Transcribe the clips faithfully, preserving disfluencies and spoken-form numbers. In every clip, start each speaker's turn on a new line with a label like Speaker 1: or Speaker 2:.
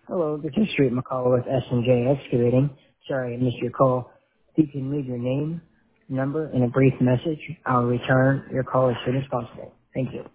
Speaker 1: Hello, this is Street McCall with S and J Excavating. Sorry I missed your call. If you can leave your name, number, and a brief message, I'll return your call as soon as possible. Thank you.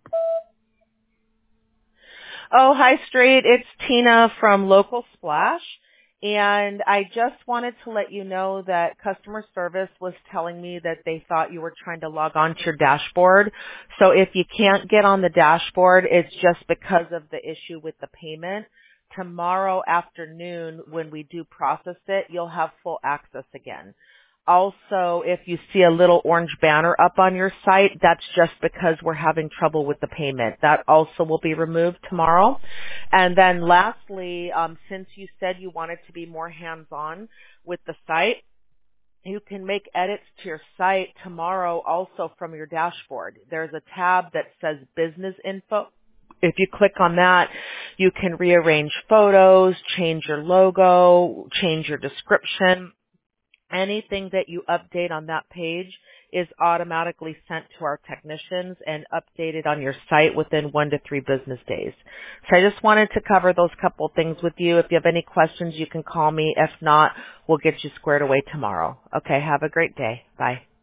Speaker 2: Oh, hi, Street. It's Tina from Local Splash. And I just wanted to let you know that customer service was telling me that they thought you were trying to log on to your dashboard. So if you can't get on the dashboard, it's just because of the issue with the payment. Tomorrow afternoon, when we do process it, you'll have full access again. Also, if you see a little orange banner up on your site, that's just because we're having trouble with the payment. That also will be removed tomorrow. And then lastly, um, since you said you wanted to be more hands-on with the site, you can make edits to your site tomorrow also from your dashboard. There's a tab that says Business Info. If you click on that, you can rearrange photos, change your logo, change your description. Anything that you update on that page is automatically sent to our technicians and updated on your site within one to three business days. So I just wanted to cover those couple things with you. If you have any questions, you can call me. If not, we'll get you squared away tomorrow. Okay, have a great day. Bye.